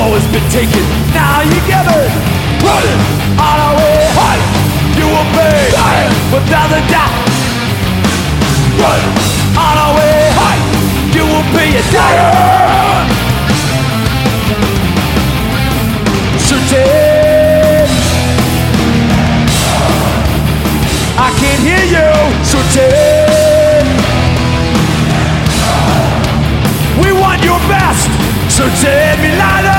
always been taken, now you give it. Running on our way, hey, you will be dying without a doubt. Running on our way, hey, you will be a dying. Shooting, I can't hear you. Shooting, we want your best. So take me lighter.